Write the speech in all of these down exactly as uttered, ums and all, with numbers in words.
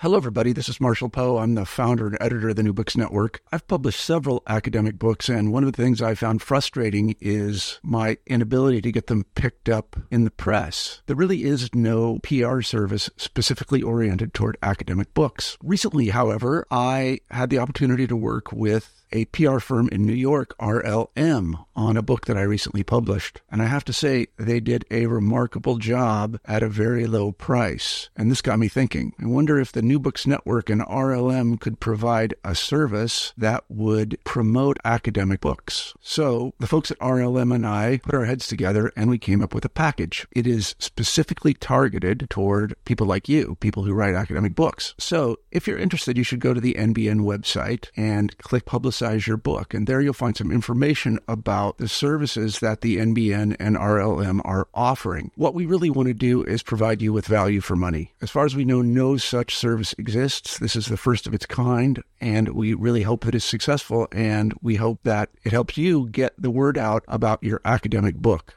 Hello, everybody. This is Marshall Poe. I'm the founder and editor of the New Books Network. I've published several academic books, and one of the things I found frustrating is my inability to get them picked up in the press. There really is no P R service specifically oriented toward academic books. Recently, however, I had the opportunity to work with a P R firm in New York, R L M, on a book that I recently published. And I have to say, they did a remarkable job at a very low price. And this got me thinking. I wonder if the New Books Network and R L M could provide a service that would promote academic books. So the folks at R L M and I put our heads together and we came up with a package. It is specifically targeted toward people like you, people who write academic books. So if you're interested, you should go to the N B N website and click Publicize your book. And there you'll find some information about the services that the N B N and R L M are offering. What we really want to do is provide you with value for money. As far as we know, no such service exists. This is the first of its kind, and we really hope that it's successful, and we hope that it helps you get the word out about your academic book.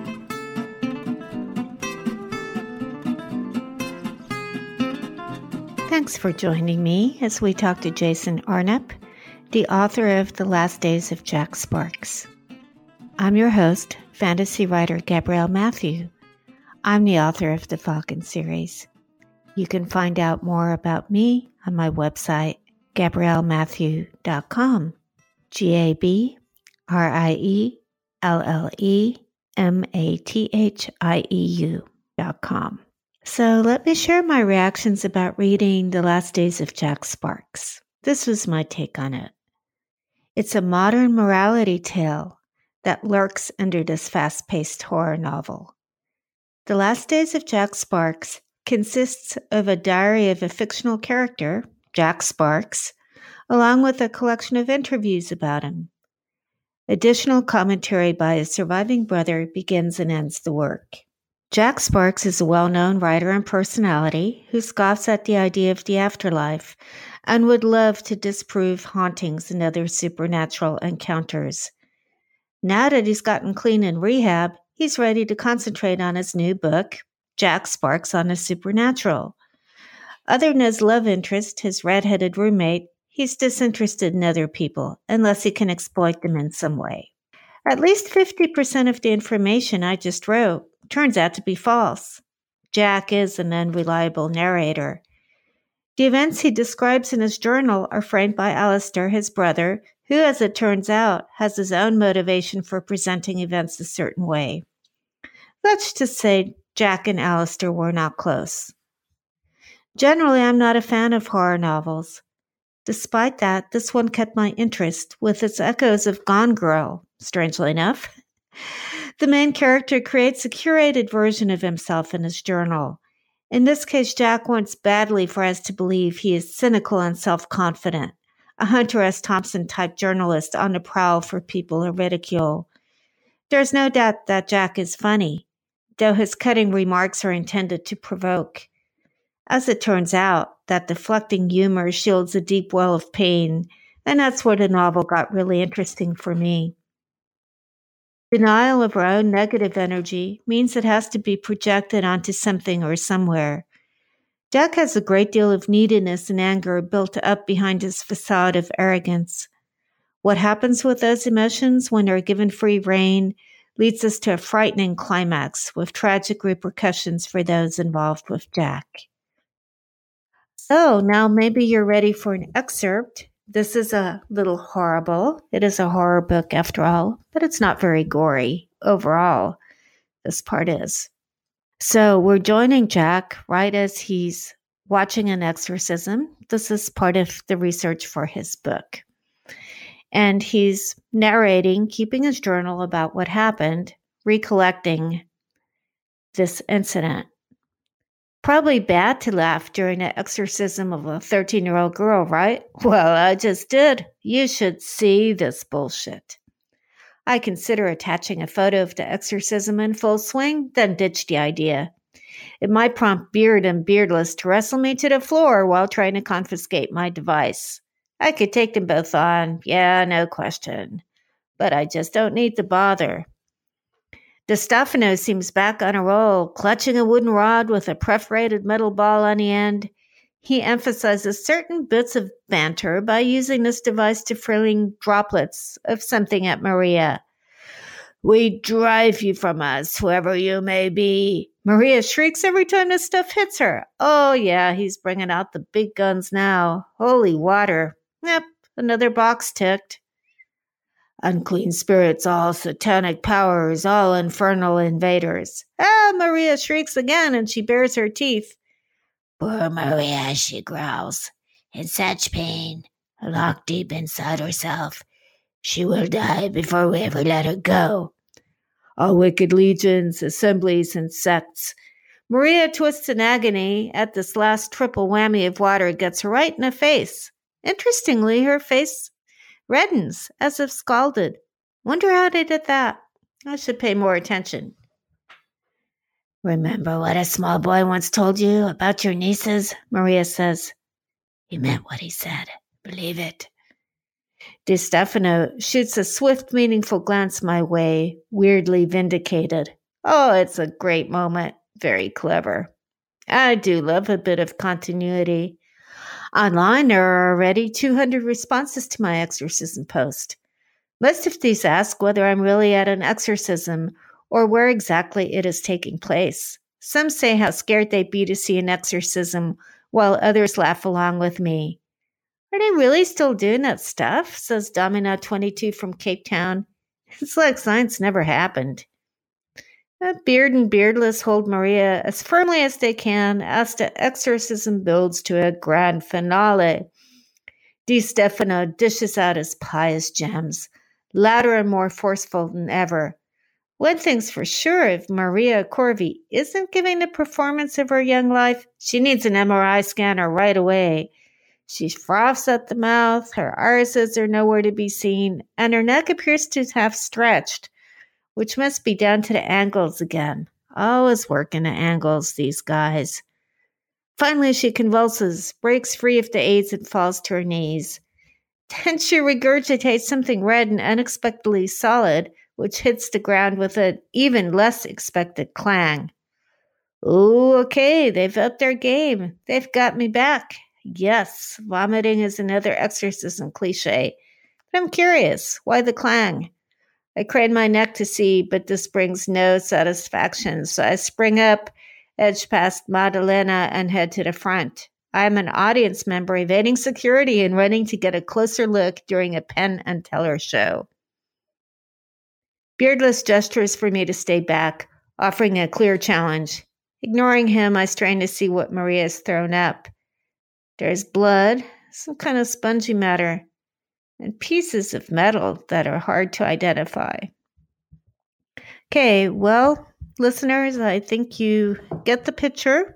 Thanks for joining me as we talk to Jason Arnep, the author of The Last Days of Jack Sparks. I'm your host, fantasy writer Gabrielle Mathieu. I'm the author of the Falcon series. You can find out more about me on my website, gabrielle mathieu dot com. G A B R I E L L E M A T H I E U dot com. So let me share my reactions about reading The Last Days of Jack Sparks. This was my take on it. It's a modern morality tale that lurks under this fast-paced horror novel. The Last Days of Jack Sparks consists of a diary of a fictional character, Jack Sparks, along with a collection of interviews about him. Additional commentary by his surviving brother begins and ends the work. Jack Sparks is a well-known writer and personality who scoffs at the idea of the afterlife and would love to disprove hauntings and other supernatural encounters. Now that he's gotten clean in rehab, he's ready to concentrate on his new book, Jack Sparks on the Supernatural. Other than his love interest, his red-headed roommate, he's disinterested in other people unless he can exploit them in some way. At least fifty percent of the information I just wrote turns out to be false. Jack is an unreliable narrator. The events he describes in his journal are framed by Alistair, his brother, who, as it turns out, has his own motivation for presenting events a certain way. Let's just say Jack and Alistair were not close. Generally, I'm not a fan of horror novels. Despite that, this one kept my interest with its echoes of Gone Girl, strangely enough. The main character creates a curated version of himself in his journal. In this case, Jack wants badly for us to believe he is cynical and self-confident, a Hunter S. Thompson-type journalist on the prowl for people or ridicule. There's no doubt that Jack is funny, though his cutting remarks are intended to provoke. As it turns out, that deflecting humor shields a deep well of pain, and that's where the novel got really interesting for me. Denial of our own negative energy means it has to be projected onto something or somewhere. Jack has a great deal of neediness and anger built up behind his facade of arrogance. What happens with those emotions when they're given free rein leads us to a frightening climax with tragic repercussions for those involved with Jack. So now maybe you're ready for an excerpt. This is a little horrible. It is a horror book after all, but it's not very gory overall. This part is. So we're joining Jack right as he's watching an exorcism. This is part of the research for his book. And he's narrating, keeping his journal about what happened, recollecting this incident. Probably bad to laugh during the exorcism of a thirteen-year-old girl, right? Well, I just did. You should see this bullshit. I consider attaching a photo of the exorcism in full swing, then ditch the idea. It might prompt Beard and Beardless to wrestle me to the floor while trying to confiscate my device. I could take them both on, yeah, no question. But I just don't need to bother. DeStefano seems back on a roll, clutching a wooden rod with a perforated metal ball on the end. He emphasizes certain bits of banter by using this device to fling droplets of something at Maria. We drive you from us, whoever you may be. Maria shrieks every time this stuff hits her. Oh, yeah, he's bringing out the big guns now. Holy water. Yep, another box ticked. Unclean spirits, all satanic powers, all infernal invaders. Ah, Maria shrieks again, and she bares her teeth. Poor Maria, she growls, in such pain, locked deep inside herself. She will die before we ever let her go. All wicked legions, assemblies, and sects. Maria twists in agony at this last triple whammy of water gets her right in the face. Interestingly, her face reddens, as if scalded. Wonder how they did that. I should pay more attention. Remember what a small boy once told you about your nieces? Maria says. He meant what he said. Believe it. Di Stefano shoots a swift, meaningful glance my way, weirdly vindicated. Oh, it's a great moment. Very clever. I do love a bit of continuity. Online, there are already two hundred responses to my exorcism post. Most of these ask whether I'm really at an exorcism or where exactly it is taking place. Some say how scared they'd be to see an exorcism, while others laugh along with me. Are they really still doing that stuff? Says Domina twenty-two from Cape Town. It's like science never happened. The beard and beardless hold Maria as firmly as they can as the exorcism builds to a grand finale. Di Stefano dishes out his pious gems, louder and more forceful than ever. One thing's for sure, if Maria Corvi isn't giving the performance of her young life, she needs an M R I scanner right away. She froths at the mouth, her irises are nowhere to be seen, and her neck appears to have stretched, which must be down to the angles again. Always working at angles, these guys. Finally, she convulses, breaks free of the aids, and falls to her knees. Then she regurgitates something red and unexpectedly solid, which hits the ground with an even less expected clang. Ooh, okay, they've upped their game. They've got me back. Yes, vomiting is another exorcism cliche. But I'm curious, why the clang? I crane my neck to see, but this brings no satisfaction, so I spring up, edge past Maddalena, and head to the front. I'm an audience member evading security and running to get a closer look during a Penn and Teller show. Beardless gestures for me to stay back, offering a clear challenge. Ignoring him, I strain to see what Maria has thrown up. There's blood, some kind of spongy matter, and pieces of metal that are hard to identify. Okay, well, listeners, I think you get the picture.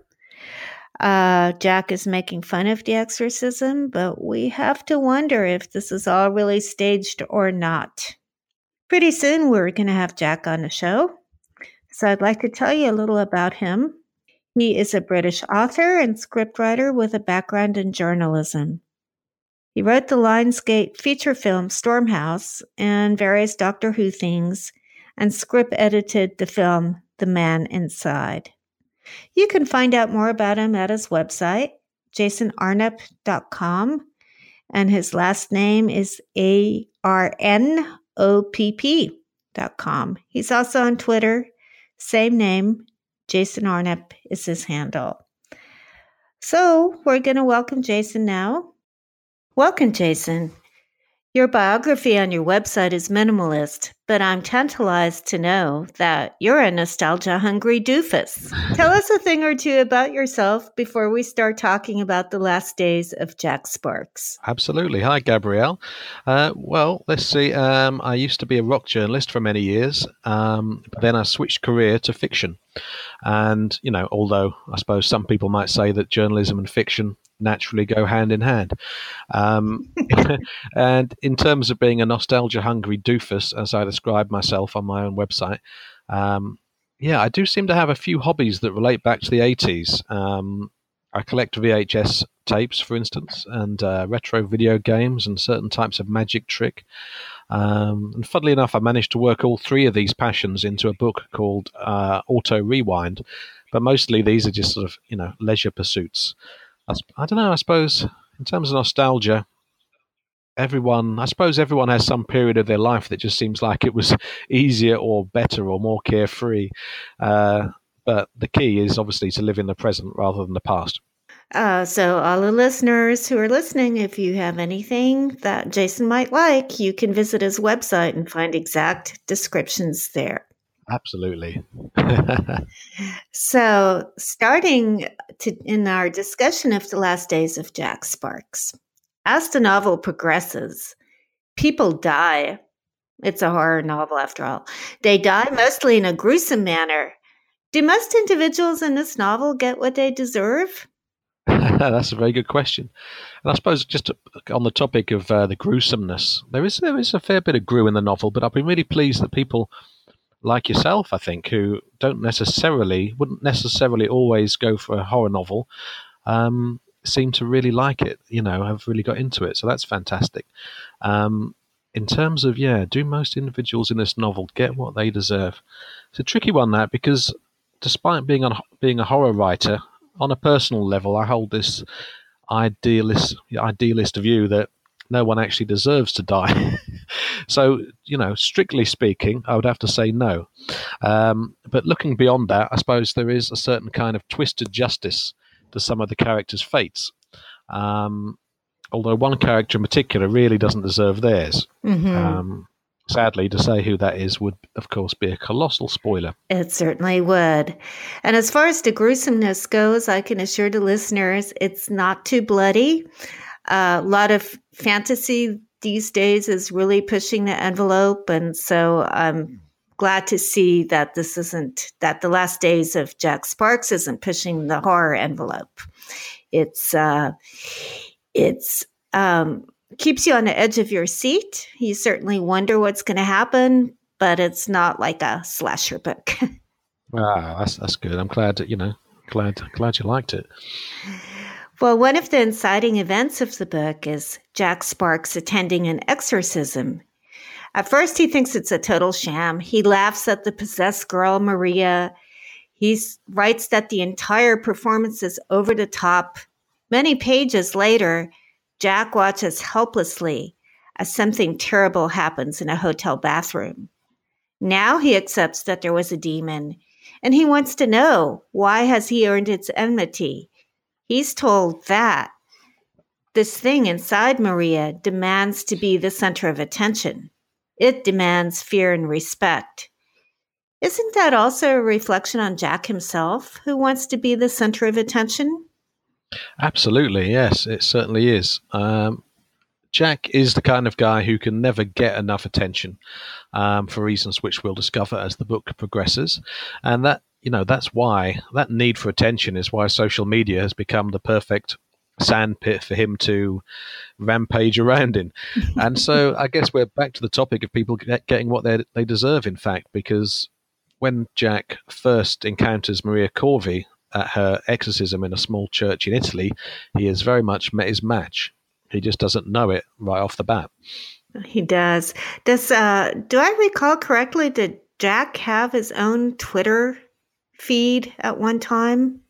Uh, Jack is making fun of the exorcism, but we have to wonder if this is all really staged or not. Pretty soon, we're going to have Jack on the show, so I'd like to tell you a little about him. He is a British author and scriptwriter with a background in journalism. He wrote the Lionsgate feature film Stormhouse and various Doctor Who things, and script edited the film The Man Inside. You can find out more about him at his website, jason arnep dot com, and his last name is A R N O P P dot com. He's also on Twitter, same name, Jason Arnep is his handle. So we're going to welcome Jason now. Welcome, Jason. Your biography on your website is minimalist, but I'm tantalized to know that you're a nostalgia-hungry doofus. Tell us a thing or two about yourself before we start talking about the last days of Jack Sparks. Absolutely. Hi, Gabrielle. Uh, well, let's see. Um, I used to be a rock journalist for many years, um, but then I switched career to fiction. And, you know, although I suppose some people might say that journalism and fiction naturally go hand in hand. Um, and in terms of being a nostalgia-hungry doofus, as I describe myself on my own website, um, yeah, I do seem to have a few hobbies that relate back to the eighties. Um, I collect V H S tapes, for instance, and uh, retro video games and certain types of magic trick. Um, and funnily enough, I managed to work all three of these passions into a book called uh, Auto Rewind. But mostly these are just sort of, you know, leisure pursuits. I, sp- I don't know. I suppose in terms of nostalgia, everyone, I suppose everyone has some period of their life that just seems like it was easier or better or more carefree. Uh, but the key is obviously to live in the present rather than the past. Uh, so, all the listeners who are listening, if you have anything that Jason might like, you can visit his website and find exact descriptions there. Absolutely. So, starting to, in our discussion of The Last Days of Jack Sparks, as the novel progresses, people die. It's a horror novel, after all. They die mostly in a gruesome manner. Do most individuals in this novel get what they deserve? That's a very good question. And I suppose just on the topic of uh, the gruesomeness, there is there is a fair bit of grue in the novel, but I've been really pleased that people like yourself, I think, who don't necessarily, wouldn't necessarily always go for a horror novel, um, seem to really like it, you know, have really got into it. So that's fantastic. Um, in terms of, yeah, do most individuals in this novel get what they deserve? It's a tricky one, that, because despite being a, being a horror writer, on a personal level, I hold this idealist idealist view that no one actually deserves to die. So, you know, strictly speaking, I would have to say no. Um, but looking beyond that, I suppose there is a certain kind of twisted justice to some of the characters' fates. Um, although one character in particular really doesn't deserve theirs. Mm-hmm. Um, Sadly, to say who that is would, of course, be a colossal spoiler. It certainly would. And as far as the gruesomeness goes, I can assure the listeners it's not too bloody. Uh, a lot of fantasy these days is really pushing the envelope. And so I'm glad to see that this isn't, that The Last Days of Jack Sparks isn't pushing the horror envelope. It's, uh, it's, um, keeps you on the edge of your seat. You certainly wonder what's going to happen, but it's not like a slasher book. Ah, that's that's good. I'm glad that, you know, glad glad you liked it. Well, one of the inciting events of the book is Jack Sparks attending an exorcism. At first, he thinks it's a total sham. He laughs at the possessed girl, Maria. He writes that the entire performance is over the top. Many pages later, Jack watches helplessly as something terrible happens in a hotel bathroom. Now he accepts that there was a demon, and he wants to know, why has he earned its enmity? He's told that this thing inside Maria demands to be the center of attention. It demands fear and respect. Isn't that also a reflection on Jack himself, who wants to be the center of attention? Absolutely, yes, it certainly is. Um, Jack is the kind of guy who can never get enough attention, um, for reasons which we'll discover as the book progresses. And that, you know, that's why, that need for attention is why social media has become the perfect sandpit for him to rampage around in. And so I guess we're back to the topic of people get, getting what they they deserve, in fact, because when Jack first encounters Maria Corvi at her exorcism in a small church in Italy, he has very much met his match. He just doesn't know it right off the bat. He does. Does uh, do I recall correctly, did Jack have his own Twitter feed at one time?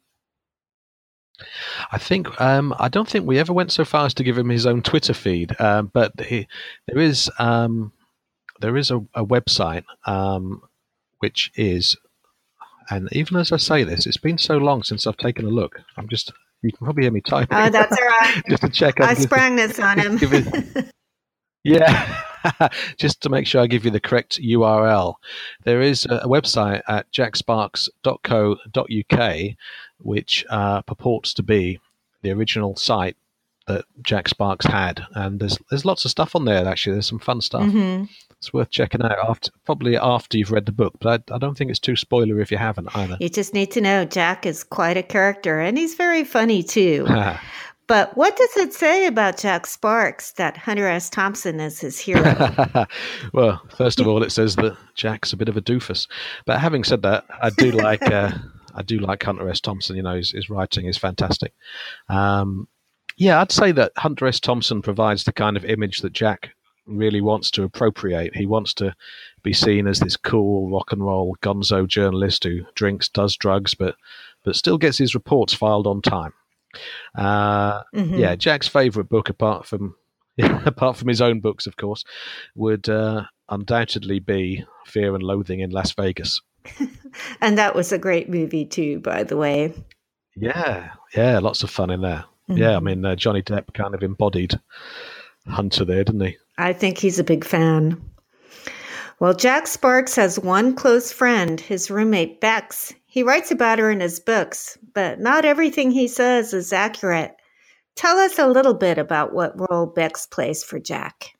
I think um, I don't think we ever went so far as to give him his own Twitter feed, uh, but he, there is um, there is a, a website um, which is. And even as I say this, it's been so long since I've taken a look. I'm just, you can probably hear me typing. Oh, that's all right. Just to check. I sprang this on him. it, yeah, just to make sure I give you the correct U R L. There is a, a website at jack sparks dot co dot U K, which uh, purports to be the original site that Jack Sparks had. And there's there's lots of stuff on there, actually. There's some fun stuff. Mm-hmm. It's worth checking out, after, probably after you've read the book, but I, I don't think it's too spoiler if you haven't either. You just need to know Jack is quite a character, and he's very funny too. But what does it say about Jack Sparks that Hunter S. Thompson is his hero? Well, first of all, it says that Jack's a bit of a doofus. But having said that, I do like uh, I do like Hunter S. Thompson. You know, his, his writing is fantastic. Um, yeah, I'd say that Hunter S. Thompson provides the kind of image that Jack really wants to appropriate. He wants to be seen as this cool rock and roll gonzo journalist who drinks, does drugs, but but still gets his reports filed on time. Uh, Mhm. Yeah, Jack's favourite book, apart from apart from his own books, of course, would uh, undoubtedly be Fear and Loathing in Las Vegas. And that was a great movie too, by the way. Yeah, yeah, lots of fun in there. Mhm. Yeah, I mean, uh, Johnny Depp kind of embodied Hunter there, didn't he? I think he's a big fan. Well, Jack Sparks has one close friend, his roommate Bex. He writes about her in his books, but not everything he says is accurate. Tell us a little bit about what role Bex plays for Jack.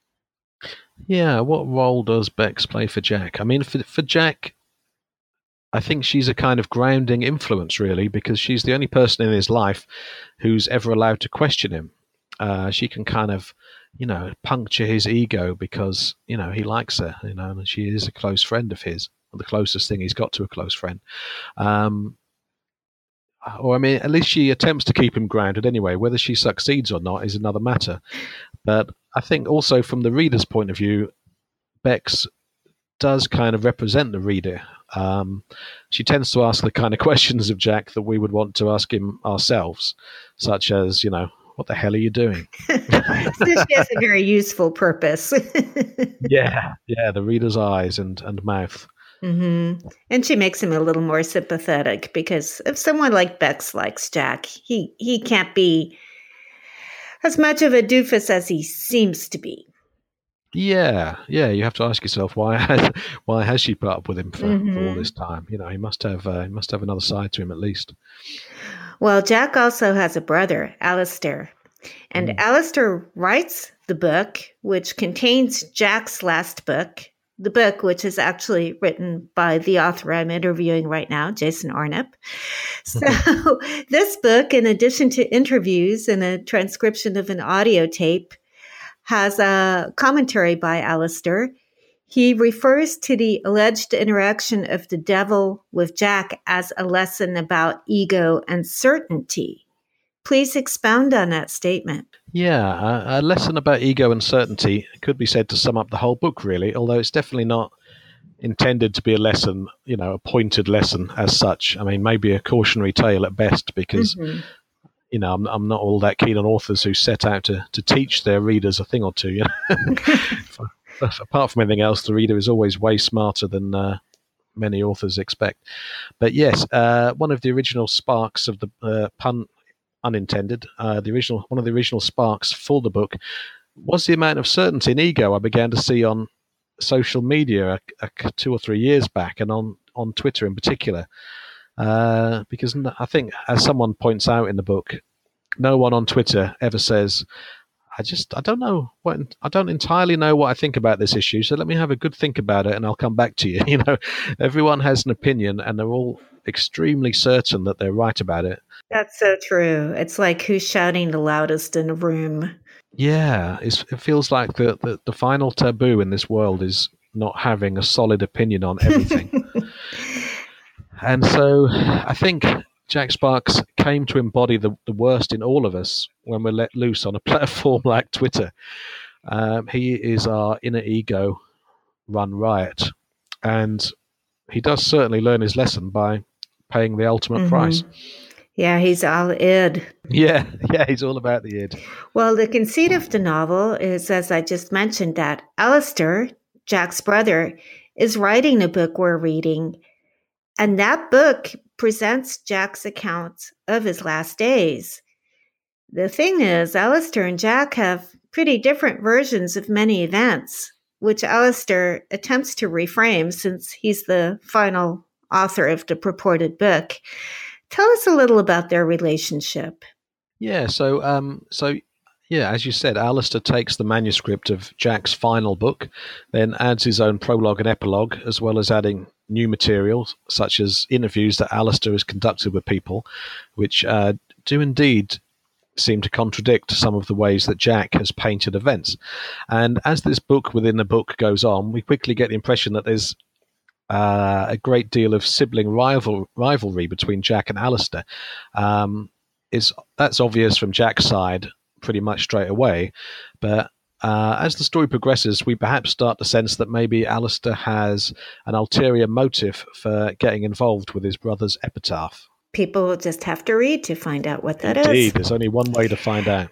Yeah, what role does Bex play for Jack? I mean, for, for Jack, I think she's a kind of grounding influence, really, because she's the only person in his life who's ever allowed to question him. Uh, she can kind of, you know, puncture his ego because, you know, he likes her, you know, and she is a close friend of his, the closest thing he's got to a close friend. Um, or, I mean, at least she attempts to keep him grounded anyway. Whether she succeeds or not is another matter. But I think also from the reader's point of view, Bex does kind of represent the reader. Um, she tends to ask the kind of questions of Jack that we would want to ask him ourselves, such as, you know, what the hell are you doing? So she has a very useful purpose. yeah, yeah, the reader's eyes and, and mouth. Mm-hmm. And she makes him a little more sympathetic because if someone like Bex likes Jack, he, he can't be as much of a doofus as he seems to be. Yeah, yeah. You have to ask yourself why has, why has she put up with him for, Mhm. for all this time? You know, he must have uh, he must have another side to him at least. Well, Jack also has a brother, Alistair. And Mm. Alistair writes the book, which contains Jack's last book, the book which is actually written by the author I'm interviewing right now, Jason Arnep. So this book, in addition to interviews and a transcription of an audio tape, has a commentary by Alistair. He refers to the alleged interaction of the devil with Jack as a lesson about ego and certainty. Please expound on that statement. Yeah, a, a lesson about ego and certainty could be said to sum up the whole book, really, although it's definitely not intended to be a lesson, you know, a pointed lesson as such. I mean, maybe a cautionary tale at best, because, Mhm. you know, I'm, I'm not all that keen on authors who set out to, to teach their readers a thing or two. You know? Apart from anything else, the reader is always way smarter than uh, many authors expect. But yes, uh, one of the original sparks of the uh, pun unintended, uh, the original one of the original sparks for the book was the amount of certainty and ego I began to see on social media a, a, two or three years back, and on, on Twitter in particular. Uh, because I think, as someone points out in the book, no one on Twitter ever says, I just, I don't know what, I don't entirely know what I think about this issue, so let me have a good think about it and I'll come back to you. You know, everyone has an opinion and they're all extremely certain that they're right about it. That's so true. It's like who's shouting the loudest in a room. Yeah, it's, it feels like the, the, the final taboo in this world is not having a solid opinion on everything. And so I think Jack Sparks came to embody the, the worst in all of us when we're let loose on a platform like Twitter. Um, he is our inner ego run riot. And he does certainly learn his lesson by paying the ultimate mm-hmm. price. Yeah, he's all id. Yeah, yeah, he's all about the id. Well, the conceit of the novel is, as I just mentioned, that Alistair, Jack's brother, is writing a book we're reading. And that book presents Jack's account of his last days. The thing is, Alistair and Jack have pretty different versions of many events, which Alistair attempts to reframe since he's the final author of the purported book. Tell us a little about their relationship. Yeah, so, um, so yeah, as you said, Alistair takes the manuscript of Jack's final book, then adds his own prologue and epilogue, as well as adding new materials, such as interviews that Alistair has conducted with people, which uh, do indeed seem to contradict some of the ways that Jack has painted events. And as this book within the book goes on, we quickly get the impression that there's uh, a great deal of sibling rival rivalry between Jack and Alistair. Um, is that's obvious from Jack's side pretty much straight away, but Uh, as the story progresses, we perhaps start to sense that maybe Alistair has an ulterior motive for getting involved with his brother's epitaph. people will just have to read to find out what that Indeed, is. there's only one way to find out.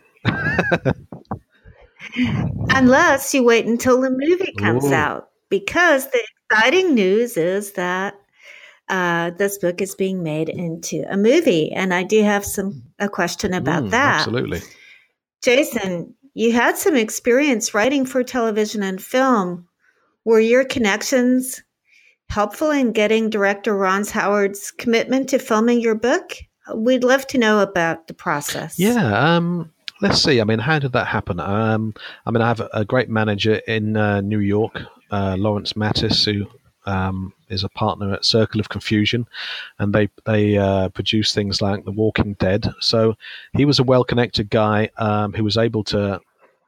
Unless you wait until the movie comes Ooh. out, because the exciting news is that uh, this book is being made into a movie, and I do have some a question about Mm, that. absolutely. Jason, you had some experience writing for television and film. Were your connections helpful in getting director Ron Howard's commitment to filming your book? We'd love to know about the process. Yeah. Um, let's see. I mean, how did that happen? Um, I mean, I have a, a great manager in uh, New York, uh, Lawrence Mattis, who um, is a partner at Circle of Confusion, and they they uh, produce things like The Walking Dead. So he was a well-connected guy um, who was able to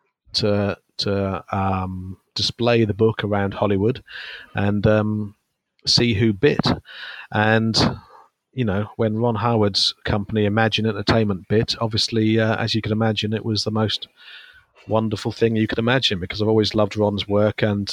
to to um, display the book around Hollywood and um, see who bit. And you know, when Ron Howard's company, Imagine Entertainment, bit, obviously, uh, as you can imagine, it was the most wonderful thing you could imagine, because I've always loved Ron's work, and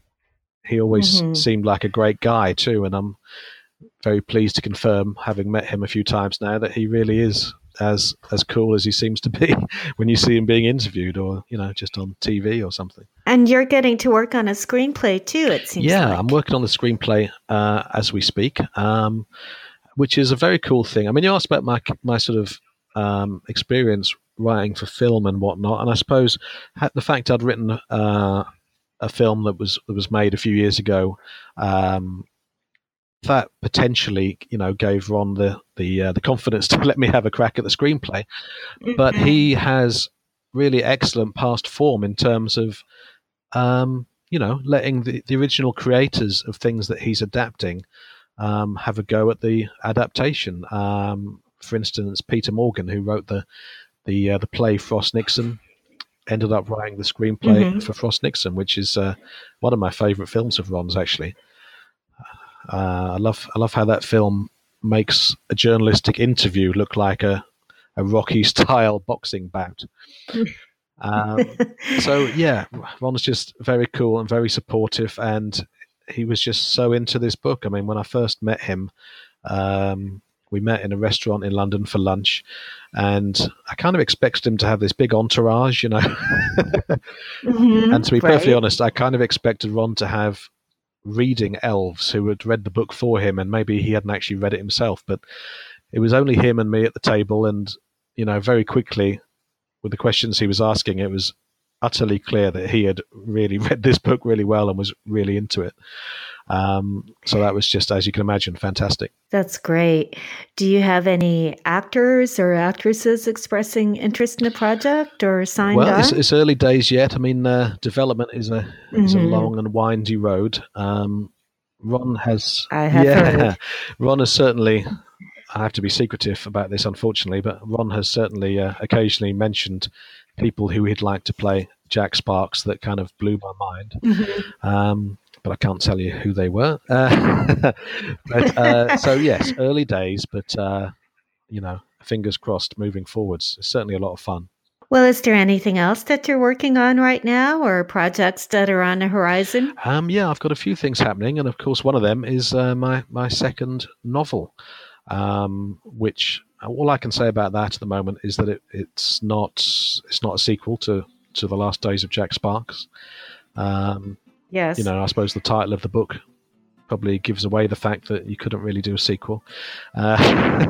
he always Mm-hmm. seemed like a great guy too. And I'm very pleased to confirm, having met him a few times now, that he really is as as cool as he seems to be when you see him being interviewed, or you know, just on T V or something. And you're getting to work on a screenplay too, it seems Yeah, like. I'm working on the screenplay uh, as we speak. Um, which is a very cool thing. I mean, you asked about my my sort of um, experience writing for film and whatnot, and I suppose the fact I'd written uh, a film that was that was made a few years ago, um, that potentially, you know, gave Ron the the uh, the confidence to let me have a crack at the screenplay. Mm-hmm. But he has really excellent past form in terms of, um, you know, letting the, the original creators of things that he's adapting Um, have a go at the adaptation. Um, for instance, Peter Morgan, who wrote the the uh, the play Frost Nixon, ended up writing the screenplay Mm-hmm. for Frost Nixon, which is uh, one of my favourite films of Ron's. Actually, uh, I love I love how that film makes a journalistic interview look like a a Rocky style boxing bout. um, so yeah, Ron's just very cool and very supportive, and he was just so into this book. I mean, when I first met him, um, we met in a restaurant in London for lunch, and I kind of expected him to have this big entourage, you know. Mm-hmm. And to be Right. perfectly honest, I kind of expected Ron to have reading elves who had read the book for him, and maybe he hadn't actually read it himself. But it was only him and me at the table, and, you know, very quickly, with the questions he was asking, it was utterly clear that he had really read this book really well and was really into it. Um, so that was just, as you can imagine, fantastic. That's great. Do you have any actors or actresses expressing interest in the project or signed Well, on? it's, it's early days yet. I mean, uh, development is a is a Mhm. long and windy road. Um, Ron has, I have yeah, heard. Ron has certainly. I have to be secretive about this, unfortunately, but Ron has certainly uh, occasionally mentioned people who he'd like to play Jack Sparks that kind of blew my mind. Mhm. Um, but I can't tell you who they were. Uh, but, uh, so yes, early days, but uh, you know, fingers crossed. Moving forwards, it's certainly a lot of fun. Well, is there anything else that you're working on right now, or projects that are on the horizon? Um, yeah, I've got a few things happening, and of course, one of them is uh, my my second novel, um, which all I can say about that at the moment is that it, it's not it's not a sequel to to The Last Days of Jack Sparks. Um, Yes. You know, I suppose the title of the book probably gives away the fact that you couldn't really do a sequel. Uh,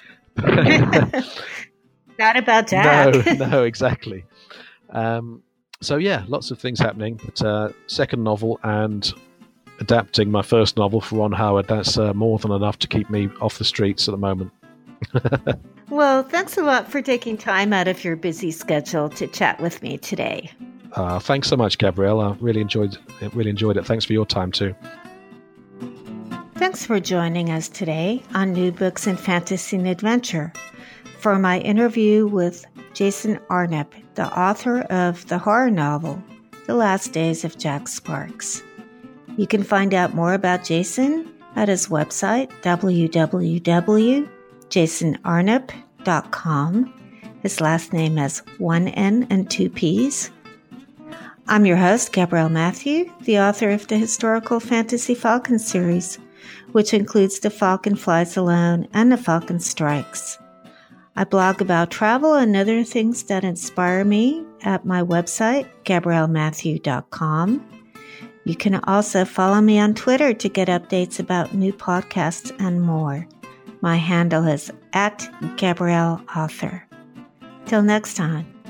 Not about Jack. no, no, exactly. Um, so yeah, lots of things happening. But uh, second novel and adapting my first novel for Ron Howard, that's uh, more than enough to keep me off the streets at the moment. Well, thanks a lot for taking time out of your busy schedule to chat with me today. Uh, thanks so much, Gabrielle. I really enjoyed really enjoyed it. Thanks for your time too. Thanks for joining us today on New Books in Fantasy and Adventure for my interview with Jason Arnep, the author of the horror novel, The Last Days of Jack Sparks. You can find out more about Jason at his website, w w w dot jason arnep dot com. His last name has one N and two P's. I'm your host, Gabrielle Matthew, the author of the historical fantasy Falcon series, which includes The Falcon Flies Alone and The Falcon Strikes. I blog about travel and other things that inspire me at my website, gabrielle matthew dot com. You can also follow me on Twitter to get updates about new podcasts and more. My handle is at Gabrielle Author. Till next time.